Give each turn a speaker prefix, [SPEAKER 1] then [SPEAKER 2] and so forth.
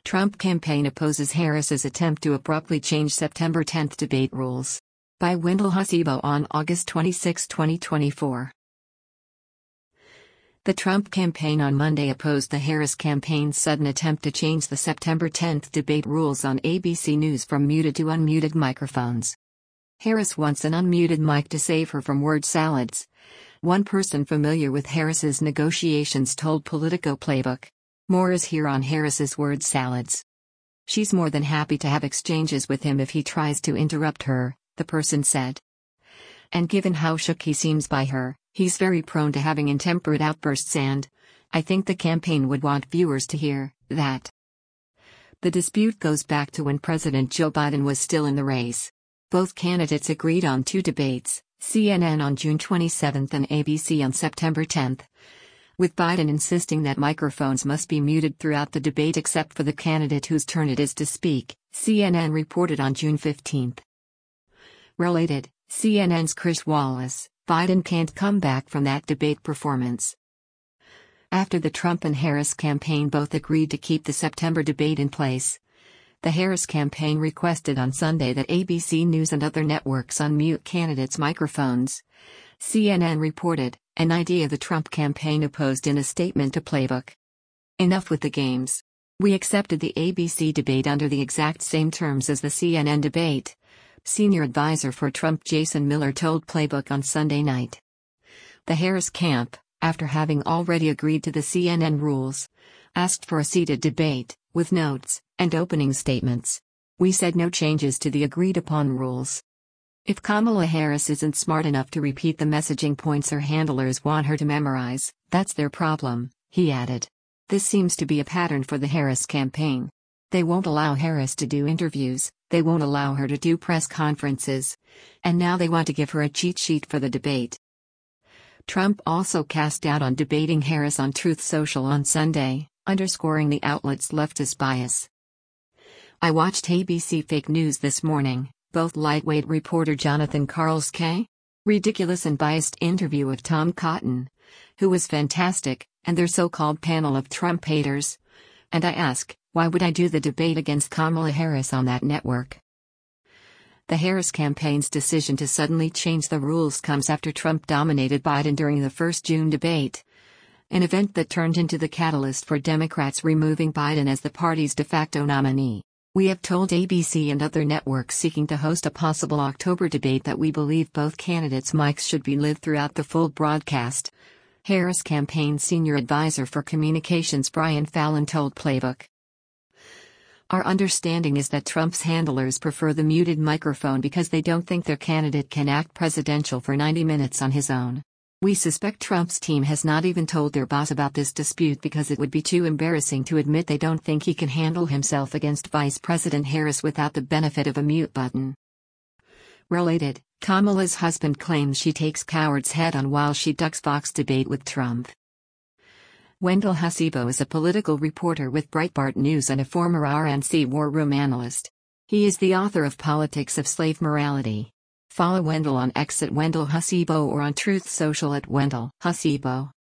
[SPEAKER 1] Trump campaign opposes Harris's attempt to abruptly change September 10 debate rules. By Wendell Husibo on August 26, 2024. The Trump campaign on Monday opposed the Harris campaign's sudden attempt to change the September 10 debate rules on ABC News from muted to unmuted microphones. Harris wants an unmuted mic to save her from word salads. One person familiar with Harris's negotiations told Politico Playbook. More is here on Harris's word salads. She's more than happy to have exchanges with him if he tries to interrupt her, the person said. And given how shook he seems by her, he's very prone to having intemperate outbursts and I think the campaign would want viewers to hear that. The dispute goes back to when President Joe Biden was still in the race. Both candidates agreed on 2 debates, CNN on June 27 and ABC on September 10. With Biden insisting that microphones must be muted throughout the debate except for the candidate whose turn it is to speak, CNN reported on June 15. Related, CNN's Chris Wallace, Biden can't come back from that debate performance. After the Trump and Harris campaign both agreed to keep the September debate in place, the Harris campaign requested on Sunday that ABC News and other networks unmute candidates' microphones. CNN reported, an idea the Trump campaign opposed in a statement to Playbook. Enough with the games. We accepted the ABC debate under the exact same terms as the CNN debate, senior advisor for Trump Jason Miller told Playbook on Sunday night. The Harris camp, after having already agreed to the CNN rules, asked for a seated debate, with notes and opening statements. We said no changes to the agreed-upon rules. If Kamala Harris isn't smart enough to repeat the messaging points her handlers want her to memorize, that's their problem, he added. This seems to be a pattern for the Harris campaign. They won't allow Harris to do interviews, they won't allow her to do press conferences, and now they want to give her a cheat sheet for the debate. Trump also cast doubt on debating Harris on Truth Social on Sunday, underscoring the outlet's leftist bias. I watched ABC Fake News this morning, both lightweight reporter Jonathan Karl's ridiculous and biased interview of Tom Cotton, who was fantastic, and their so-called panel of Trump haters. And I ask, why would I do the debate against Kamala Harris on that network? The Harris campaign's decision to suddenly change the rules comes after Trump dominated Biden during the first June debate, an event that turned into the catalyst for Democrats removing Biden as the party's de facto nominee. We have told ABC and other networks seeking to host a possible October debate that we believe both candidates' mics should be lit throughout the full broadcast, Harris campaign senior advisor for communications Brian Fallon told Playbook. Our understanding is that Trump's handlers prefer the muted microphone because they don't think their candidate can act presidential for 90 minutes on his own. We suspect Trump's team has not even told their boss about this dispute because it would be too embarrassing to admit they don't think he can handle himself against Vice President Harris without the benefit of a mute button. Related, Kamala's husband claims she takes coward's head on while she ducks Fox debate with Trump. Wendell Husibo is a political reporter with Breitbart News and a former RNC war room analyst. He is the author of Politics of Slave Morality. Follow Wendell on X at Wendell Husibo or on Truth Social at Wendell Husibo.